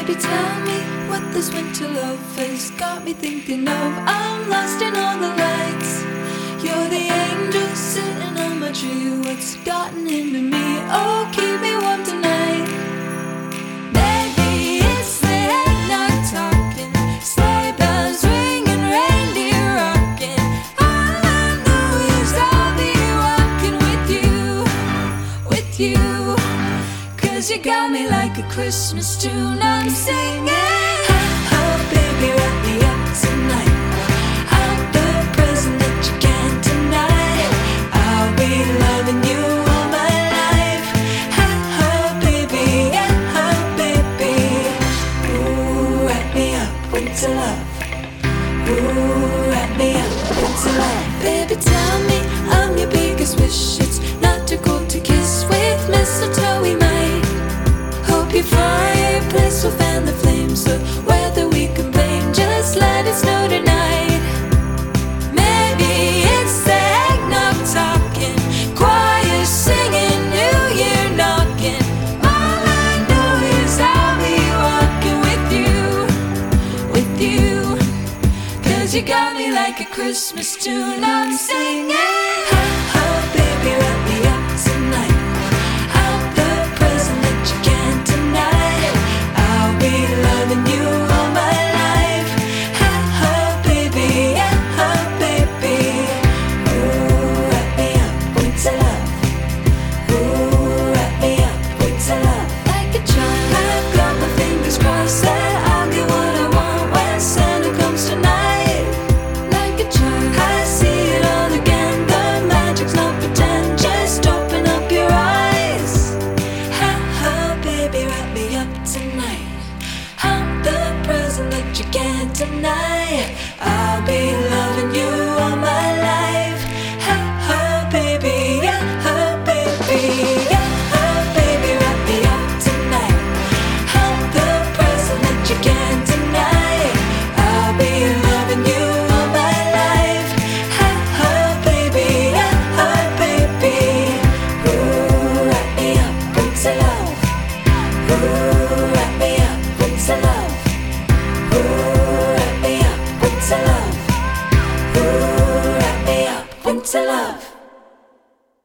Baby, tell me what this winter love has got me thinking of. I'm lost in all the lights. You're the angel sitting on my tree. What's gotten into me? Oh, keep me warm tonight. Maybe it's the eggnog talking, sleigh bells ringing, reindeer rocking. All I know is I'll be walking with you. 'Cause you got me like a Christmas tune. I'm singing, oh baby, wrap me up tonight. I'm the present that you can't deny. I'll be loving you all my life. Oh baby, yeah, oh baby. Ooh, wrap me up, winter love. Ooh, wrap me up, winter love. Baby, tell me I'm your biggest wish. It's not too cold to kiss with mistletoe. We might hope your fireplace will fan the flames. The weather we can blame, just let it snow tonight. Maybe it's the eggnog talking, choir singing, New Year knocking. All I know is I'll be walking with you. 'Cause you got me like a Christmas tune. I'm singing.